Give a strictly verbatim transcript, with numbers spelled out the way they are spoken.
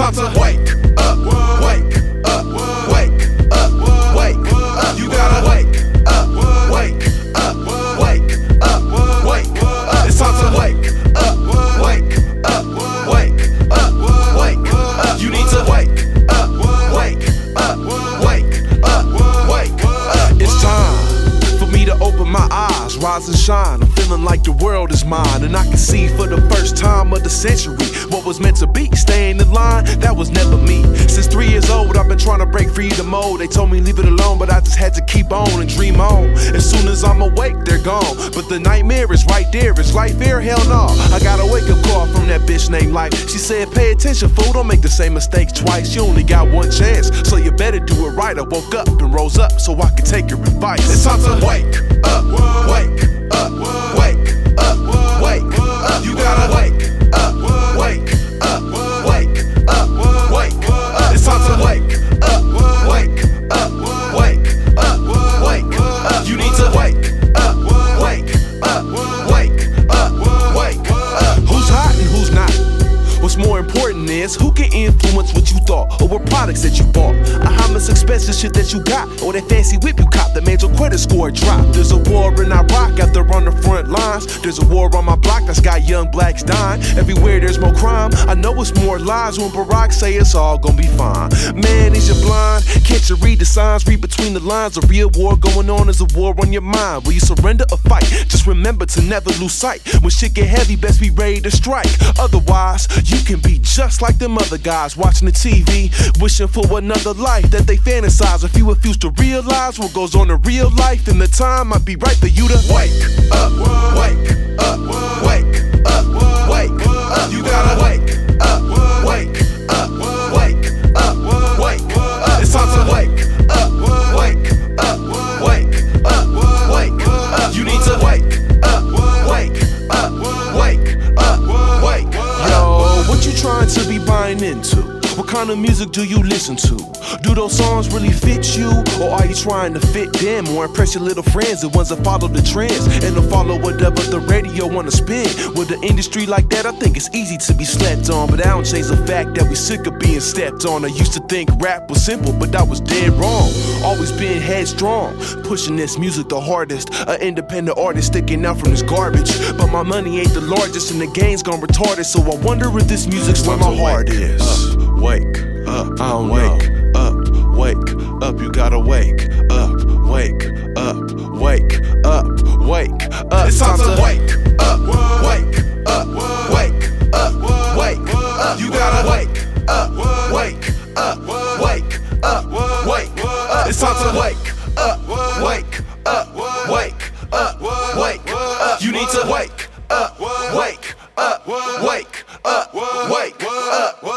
time to wake up, wake up, wake up, wake up. You gotta wake up, wake up, wake up, wake up. It's time to wake up, wake up, wake up, wake up. You need to wake up, wake up, wake up, wake up. It's time for me to open my eyes, rise and shine. I'm feeling like the world is mine, and I can see for the first time of the century what was meant to be. Staying in line, that was never me. Since three years old, I've been trying to break free the mold. They told me leave it alone, but I just had to keep on and dream on. As soon as I'm awake, they're gone. But the nightmare is right there. Is life fair? Hell no. I got a wake-up call from that bitch named Life. She said, pay attention, fool, don't make the same mistake twice. You only got one chance, so you better do it right. I woke up and rose up so I could take your advice. It's time to wake up, wake up, wake up, wake up. You gotta wake up, wake up, wake up, wake up. It's time to wake up, wake up, wake up, wake up. You need to wake up, wake up, wake up, wake up. Who's hot and who's not? What's more important is who can influence what you thought, or what products that you bought, or how much expensive shit that you got, or that fancy whip you cop that made your credit score drop. There's a war in Iraq out there on the front lines. There's a war on my block that's got young blacks dying. Everywhere there's more crime, I know it's more lies when Barack say it's all gonna be fine. Man, is you blind? Can't you read the signs? Read between the lines. A real war going on is a war on your mind. Will you surrender or fight? Just remember to never lose sight. When shit get heavy, best be ready to strike. Otherwise, you can be just like them other guys watching the T V, wishing for another life that they fantasize. If you refuse to realize what goes on in real life, then the time might be right for you to wake up, wake up, wake up, wake up. You gotta wake up, wake up, wake up, wake up. It's time to wake up, wake up, wake up, wake up. You need to wake up, wake up, wake up, wake up. Yo, what you trying to be buying into? What kind of music do you listen to? Do those songs really fit you? Or are you trying to fit them or impress your little friends, the ones that follow the trends and to follow whatever the radio wanna spin? With the industry like that, I think it's easy to be slept on, but I don't change the fact that we sick of being stepped on. I used to think rap was simple, but I was dead wrong. Always been headstrong, pushing this music the hardest. An independent artist sticking out from this garbage, but my money ain't the largest and the game's gone retarded. So I wonder if this music's where my heart is. Up, wake up, I don't wake up, wake up, you gotta wake up, wake up, wake up, wake up. It's time to wake up, wake up, wake up, wake up. You gotta wake up, wake up, wake up, wake up. It's time to wake up, wake up, wake up, wake up. You need to wake up, wake up, wake up, wake up.